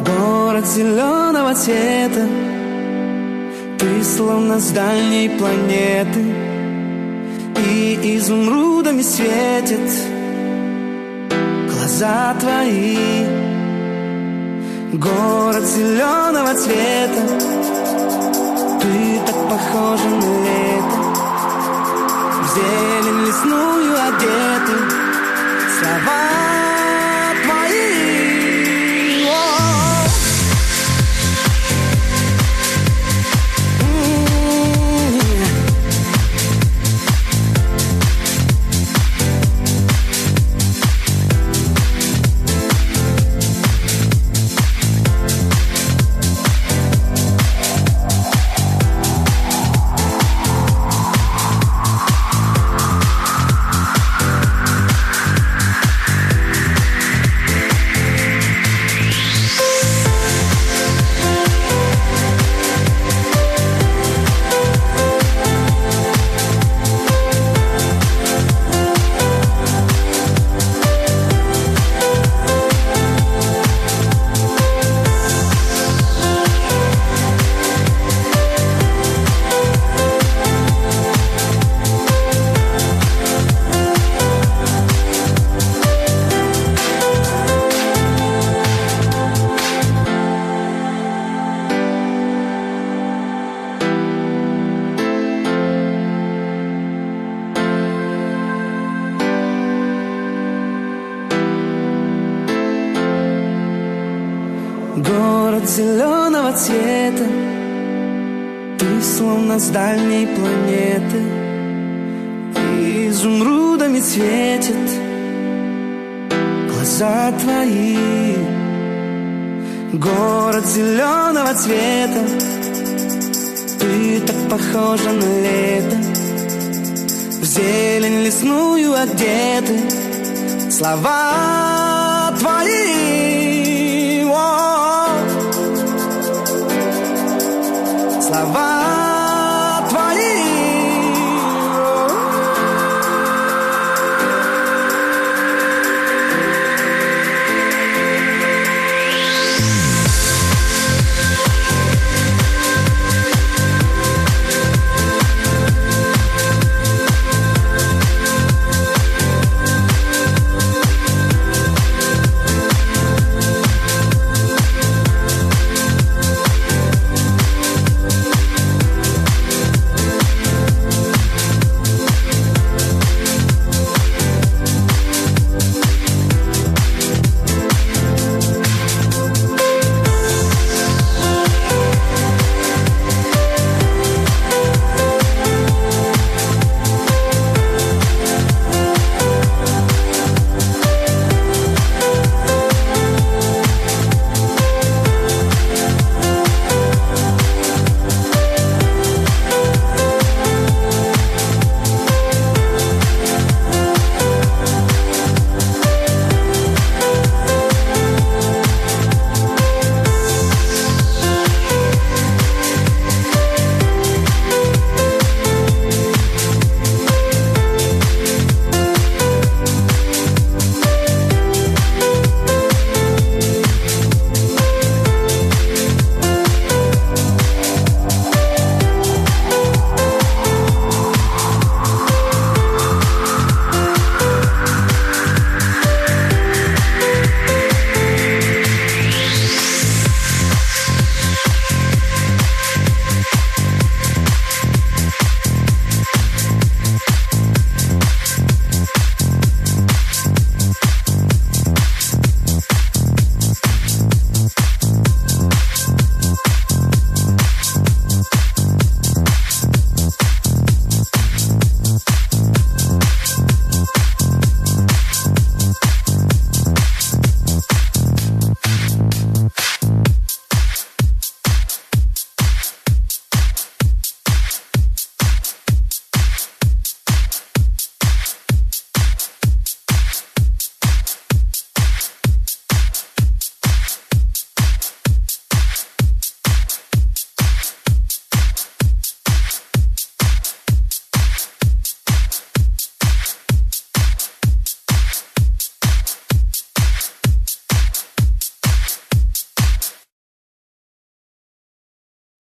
Город зеленого цвета, ты словно с дальней планеты, и изумрудами светят глаза твои. Город зеленого цвета, ты так похожа на лето, в зелень лесную одеты слова твои. Город зеленого цвета, ты словно с дальней планеты, и изумрудами светят глаза твои. Город зеленого цвета, ты так похожа на лето, в зелень лесную одеты слова твои.